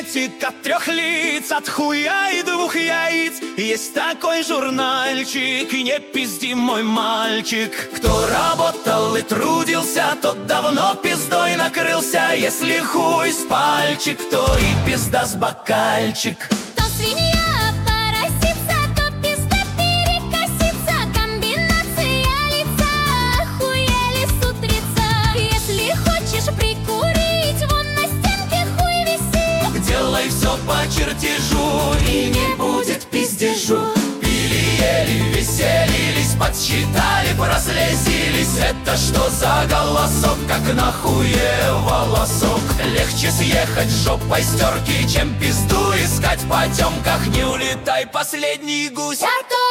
секретик от 3 лиц, от хуя и 2 яиц. Есть такой журнальчик, и не пизди, мой мальчик. Кто работал и трудился, тот давно пиздой накрылся. Если хуй с пальчик, то и пизда с бокальчик. То свинья поросится, то пизда перекосится. Комбинация лица, охуели с утреца. Если хочешь прикурить, вон на стенке хуй висит. Делай все по чертежу, и не будет пиздежу. Пили, ели, веселились, подсчитали, прослезились. Это что за голосок, как на хуе волосок? Легче съехать жопой с терки, чем пизду искать в потемках. Не улетай, последний гусь. Я